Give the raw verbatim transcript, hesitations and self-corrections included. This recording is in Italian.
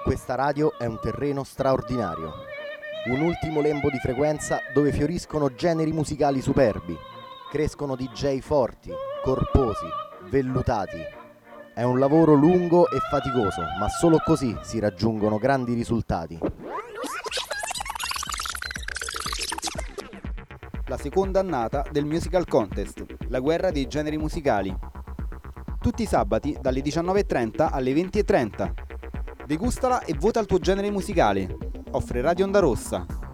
Questa radio è un terreno straordinario, un ultimo lembo di frequenza dove fioriscono generi musicali superbi, crescono D J forti, corposi, vellutati. È un lavoro lungo e faticoso, ma solo così si raggiungono grandi risultati. La seconda annata del Musical Contest, la guerra dei generi musicali. Tutti i sabati dalle diciannove e trenta alle venti e trenta. Degustala e vota il tuo genere musicale. Offre Radio Onda Rossa.